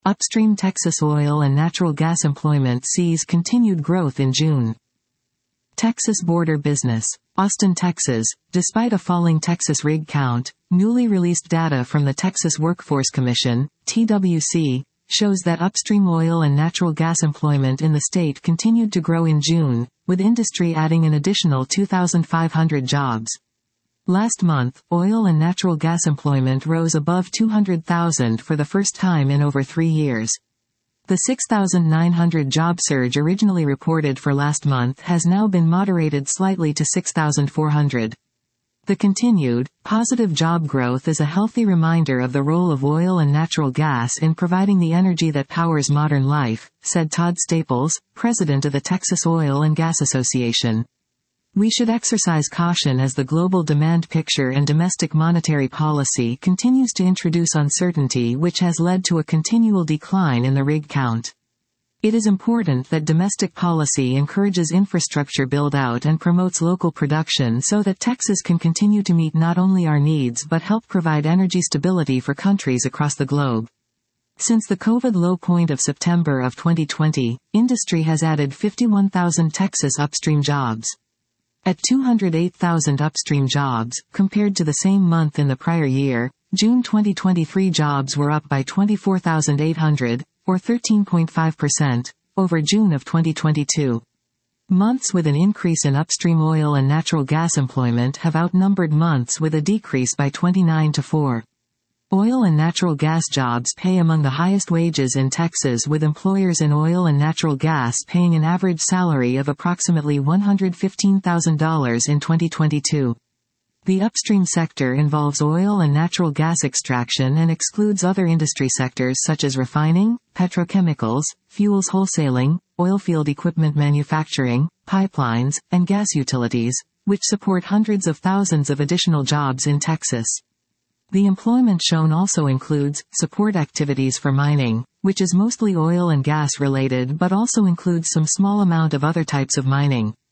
Upstream Texas oil and natural gas employment sees continued growth in June. Texas border business. Austin, Texas. Despite a falling Texas rig count, newly released data from the Texas Workforce Commission, TWC, shows that upstream oil and natural gas employment in the state continued to grow in June, with industry adding an additional 2,500 jobs. Last month, oil and natural gas employment rose above 200,000 for the first time in over 3 years. The 6,900 job surge originally reported for last month has now been moderated slightly to 6,400. The continued, positive job growth is a healthy reminder of the role of oil and natural gas in providing the energy that powers modern life, said Todd Staples, president of the Texas Oil and Gas Association. We should exercise caution as the global demand picture and domestic monetary policy continues to introduce uncertainty, which has led to a continual decline in the rig count. It is important that domestic policy encourages infrastructure build-out and promotes local production so that Texas can continue to meet not only our needs but help provide energy stability for countries across the globe. Since the COVID low point of September of 2020, industry has added 51,000 Texas upstream jobs. At 208,000 upstream jobs, compared to the same month in the prior year, June 2023 jobs were up by 24,800, or 13.5%, over June of 2022. Months with an increase in upstream oil and natural gas employment have outnumbered months with a decrease by 29-4. Oil and natural gas jobs pay among the highest wages in Texas, with employers in oil and natural gas paying an average salary of approximately $115,000 in 2022. The upstream sector involves oil and natural gas extraction and excludes other industry sectors such as refining, petrochemicals, fuels wholesaling, oilfield equipment manufacturing, pipelines, and gas utilities, which support hundreds of thousands of additional jobs in Texas. The employment shown also includes support activities for mining, which is mostly oil and gas related but also includes some small amount of other types of mining,